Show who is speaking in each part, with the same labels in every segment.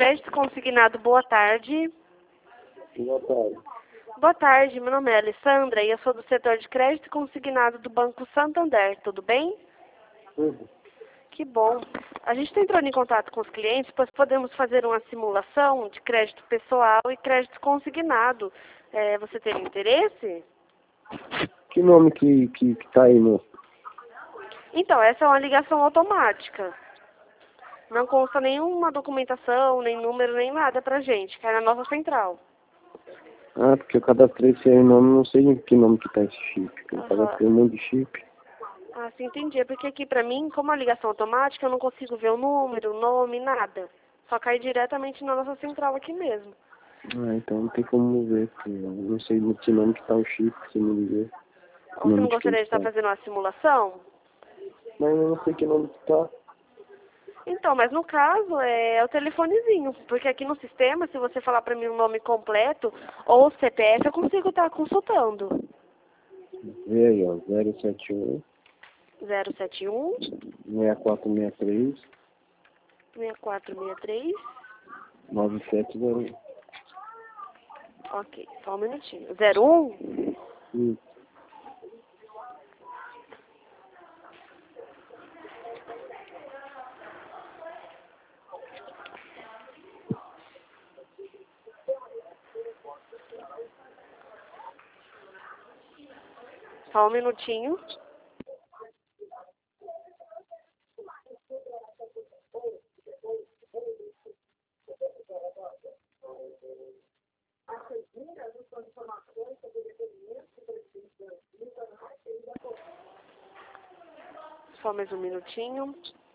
Speaker 1: Crédito Consignado, boa tarde.
Speaker 2: Boa tarde.
Speaker 1: Boa tarde, meu nome é Alessandra e eu sou do setor de crédito consignado do Banco Santander, tudo bem?
Speaker 2: Tudo.
Speaker 1: Que bom. A gente está entrando em contato com os clientes, pois podemos fazer uma simulação de crédito pessoal e crédito consignado. Você tem interesse?
Speaker 2: Que nome que tá aí, moço?
Speaker 1: Então, essa é uma ligação automática. Não consta nenhuma documentação, nem número, nem nada pra gente, cai na nossa central.
Speaker 2: Ah, porque eu cadastrei esse aí nome, não sei em que nome que tá esse chip. Eu cadastrei um monte de chip.
Speaker 1: Ah, sim, entendi. É porque aqui pra mim, como a ligação automática, eu não consigo ver o número, o nome, nada. Só cai diretamente na nossa central aqui mesmo.
Speaker 2: Ah, então não tem como ver, porque eu não sei em que nome que tá o chip, se me dizer.
Speaker 1: Ou você não gostaria de estar fazendo uma simulação?
Speaker 2: Mas eu não sei que nome que tá.
Speaker 1: Então, mas no caso é o telefonezinho, porque aqui no sistema, se você falar pra mim o nome completo ou o CPF, eu consigo estar consultando.
Speaker 2: Vê aí, ó, 071
Speaker 1: 071
Speaker 2: 6463
Speaker 1: 6463.
Speaker 2: 9701.
Speaker 1: Ok, só um minutinho. 01? Só um minutinho. Só mais um minutinho.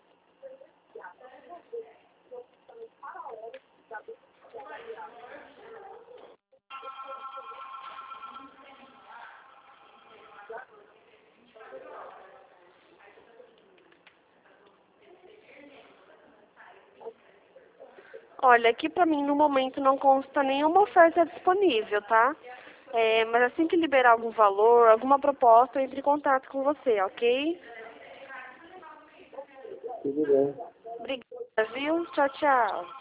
Speaker 1: Olha, aqui pra mim no momento não consta nenhuma oferta disponível, tá? Mas assim que liberar algum valor, alguma proposta, eu entre em contato com você, ok?
Speaker 2: Tudo bem.
Speaker 1: Obrigada, viu? Tchau, tchau.